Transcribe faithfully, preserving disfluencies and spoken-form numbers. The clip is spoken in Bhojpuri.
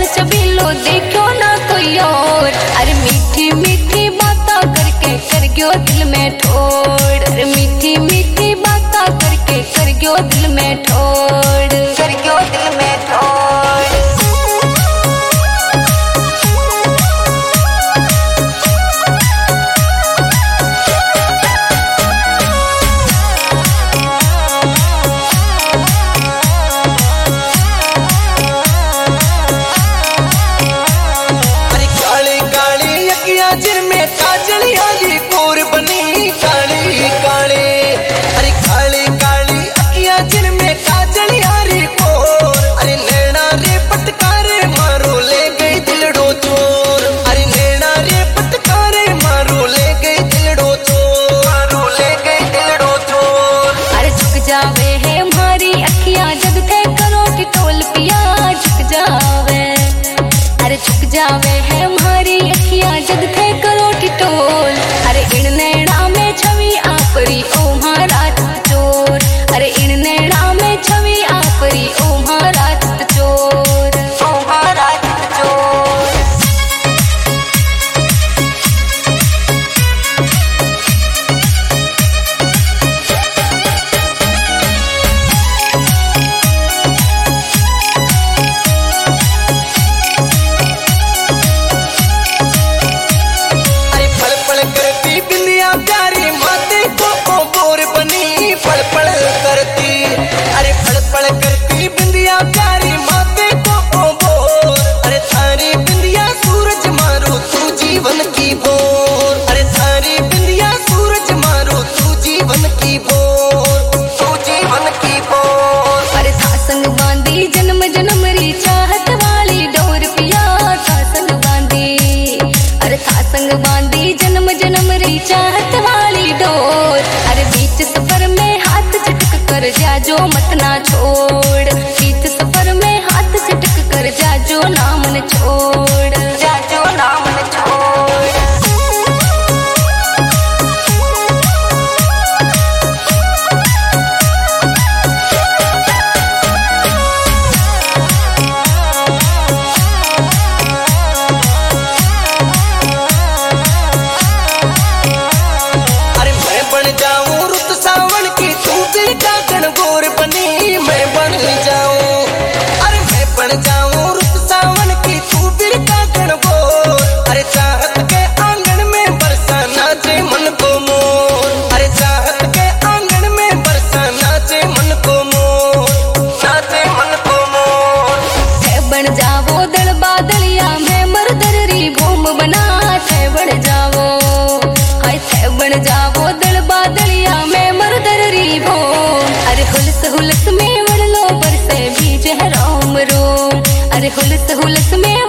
चबीलो देखो ना कोई और। अरे मीठी मीठी बातें करके कर गयो दिल में ठोड़। अरे मीठी मीठी बातें करके कर गयो दिल में ठोड़, कर गयो दिल में ठोड़। जिनमें काजल यारी कोर बनी काली काले। अरे काली काली अखियां जिनमें काजल यारी कोर। अरे नैना रे पटकारे मारो ले गई दिलड़ो चोर। अरे नैना रे पटकारे मारो ले गई दिलड़ो चोर, मारो ले गई दिलड़ो चोर। अरे झुक जावे है हमारी अखियां जब थे करो टिटोल पिया झुक जावे। अरे झुक जावे है हमारी अखियां जब थे करो टिटोल। अरे इन नैना में छवि आपरी ओ म्हारा चोर। अरे इन नैना में छवि आपरी ओ म्हारा चोर, ओ म्हारा चोर। प्यारी माते को ओ बोर बनी पल पल करती। अरे पल पल करती बिंदिया प्यारी माते को ओ बोर। अरे थारी बिंदिया सूरज मारो तू जीवन की भोर। अरे थारी बिंदिया सूरज मारो तू जीवन की भोर, तू जीवन की भोर। अरे था संग बांधी जन्म जन्म री चाहत वाली डोर पिया था संग बांधी। अरे था संग बांधी जन्म जन्म री चाहत वाली डोर। अरे बीच सफर में हाथ झटक कर जा जो मत ना छोड़। बीच सफर में हाथ झटक कर जा जो नाम न छोड़, जा जो नाम न छोड़। गोर बनी मैं बन जाऊं। अरे मैं बन जाऊं रुत सावन की तू बिरका गण गोर। अरे चाहत के आंगन में बरसा नाचे मन को मोर। अरे चाहत के आंगन में बरसा नाचे मन को मोर, नाचे मन को मोर। थे बन जावो दल बादलिया मैं मरदर री भूम बना। थे बन जावो हाय थे बन जावो दल बादलिया मैं मरदर री भूम। अरे हुलस हुलस में वड़ लो बरसे बीज है रोम रोम। अरे हुलस हुलस में